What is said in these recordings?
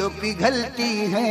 जो पिघलती है।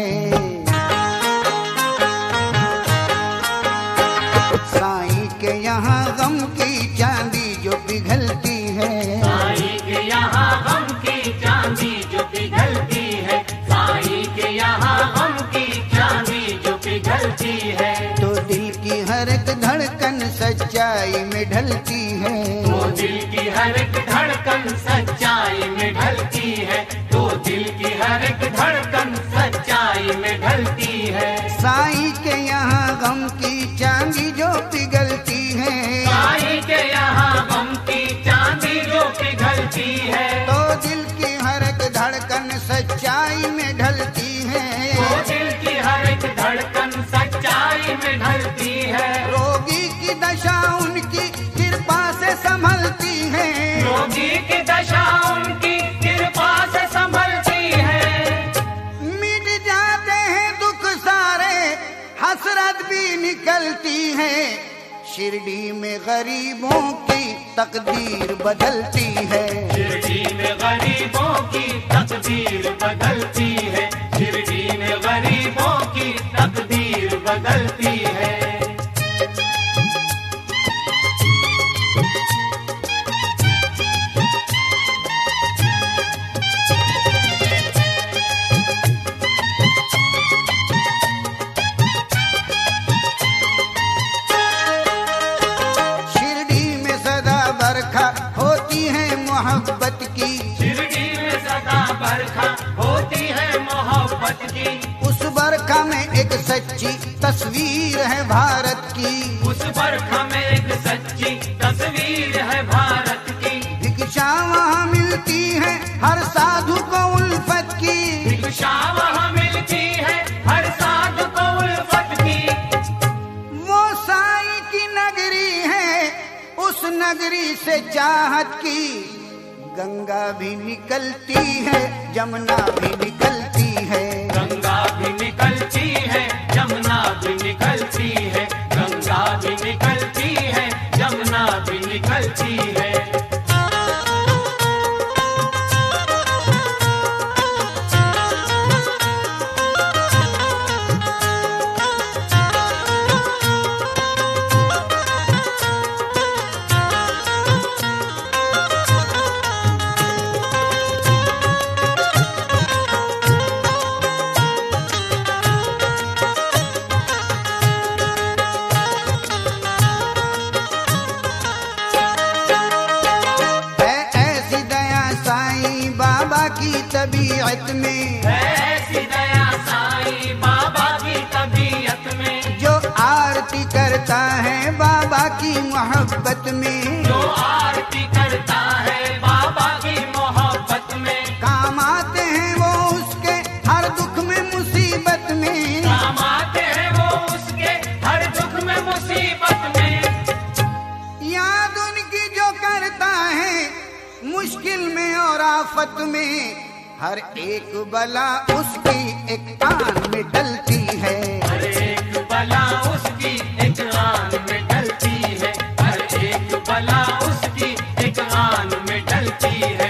साईं के यहाँ गम की चांदी जो पिघलती है। साईं के यहाँ गम की चांदी जो पिघलती है। साईं के यहाँ गम की चांदी जो पिघलती है। तो दिल की हर एक धड़कन सच्चाई में ढलती है। तो दिल की हर एक धड़कन सच्चाई में ढलती है। तो दिल की हर एक धड़कन सच्चाई में ढलती है। साईं के यहाँ गम की चांदी जो पिघलती है। साईं के यहाँ गम की चांदी जो पिघलती है। तो दिल की हर एक धड़कन सच्चाई में ढलती है। तो दिल की हर एक धड़कन सच्चाई में ढलती है। रोगी की दशा उनकी कृपा से संभलती है। रोगी की दशा उनकी कृपा से संभलती है। मिट जाते हैं दुख सारे, हसरत भी निकलती है। शिरडी में गरीबों की तकदीर बदलती है। शिरडी में गरीबों की तकदीर बदलती है। शिरडी में गरीबों की तकदीर बदलती है। मोहब्बत की शिरडी में सदा बरखा होती है मोहब्बत की। उस बरखा में एक सच्ची तस्वीर है भारत की। उस बरखा में एक सच्ची तस्वीर है भारत की। भिक्षा वहाँ मिलती है हर साधु को उल्फत की। भिक्षा वहाँ मिलती है हर साधु को उल्फत की। वो साईं की नगरी है, उस नगरी से चाहत की। गंगा भी निकलती है, जमुना भी निकलती है। गंगा भी निकलती है, जमुना भी निकलती है। गंगा भी निकलती है, जमुना भी निकलती है। तबीयत में ऐसी दया साईं बाबा की तबीयत में। जो आरती करता है बाबा की मोहब्बत में। जो आरती करता है बाबा की मोहब्बत में। काम आते हैं वो उसके हर दुख में मुसीबत में। काम आते हैं वो उसके हर दुख में मुसीबत में। याद उनकी जो करता है मुश्किल में और आफत में। हर एक बला उसकी एक आन में डलती है। हर एक बला उसकी एक आन में डलती है। हर एक बला उसकी एक आन में डलती है।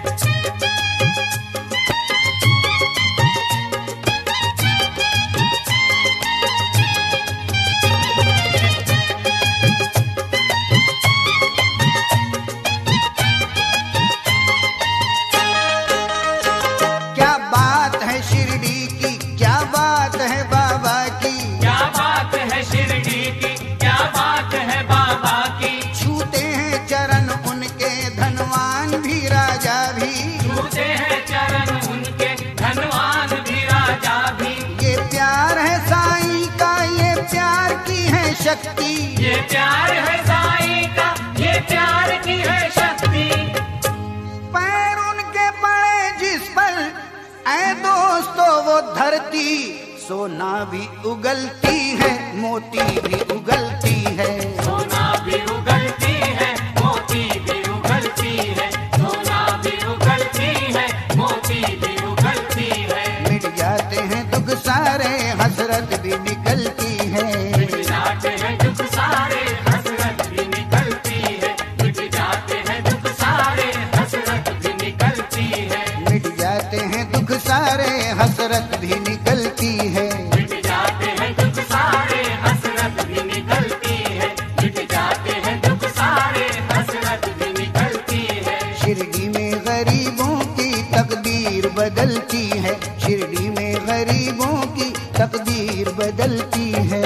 शक्ति ये प्यार है साईं का, ये प्यार की है शक्ति। पैर उनके पड़े जिस पर ऐ दोस्तों वो धरती। सोना भी उगलती है, मोती भी उगलती है। सोना भी उगलती है, मोती भी उगलती है। सोना भी उगलती है, मोती भी उगलती है। मिट जाते हैं दुख सारे, हसरत भी निकलती है। मिट जाते हैं दुख सारे, हसरत भी निकलती है। मिट जाते हैं दुख सारे, हसरत भी निकलती है। मिट जाते हैं दुख सारे, हसरत शिरडी में गरीबों की तकदीर बदलती है, शिरडी में गरीबों की तकदीर बदलती है।